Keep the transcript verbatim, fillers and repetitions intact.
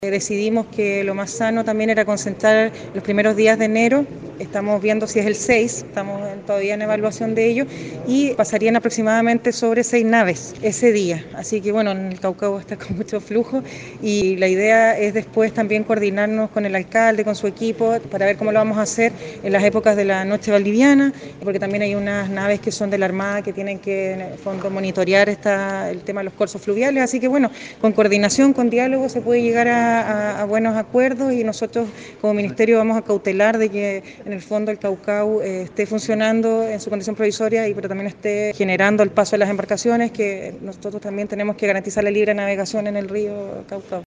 Decidimos que lo más sano también era concentrar los primeros días de enero, estamos viendo si es el seis, estamos todavía en evaluación de ello, y pasarían aproximadamente sobre seis naves ese día, así que bueno, en el Caucao está con mucho flujo y la idea es después también coordinarnos con el alcalde, con su equipo, para ver cómo lo vamos a hacer en las épocas de la noche valdiviana, porque también hay unas naves que son de la Armada que tienen que en el fondo monitorear esta, el tema de los corsos fluviales, así que bueno, con coordinación, con diálogo se puede llegar a A, a buenos acuerdos y nosotros como ministerio vamos a cautelar de que en el fondo el Caucao eh, esté funcionando en su condición provisoria y pero también esté generando el paso de las embarcaciones, que nosotros también tenemos que garantizar la libre navegación en el río Caucao.